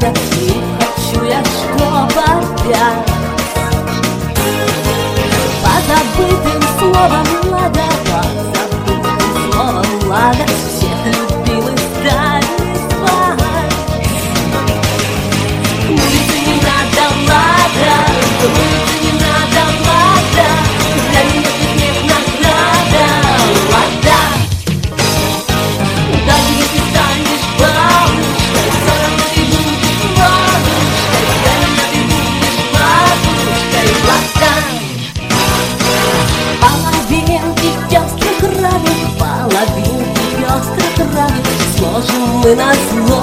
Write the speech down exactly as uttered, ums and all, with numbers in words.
надо, и хочу я, чтоб опять позабытым словом Лада, позабытым словом Лада всех любимых ставили спать. Улице не надо Лада, улице не надо Лада, для меня ты смех награда, Лада. Даже если станешь бабушкой, все равно ты будешь бабушкой, для меня ты будешь бабушкой, Лада. Половинки пестрых ранок, половинки пестрых ранок, сложим мы на зло.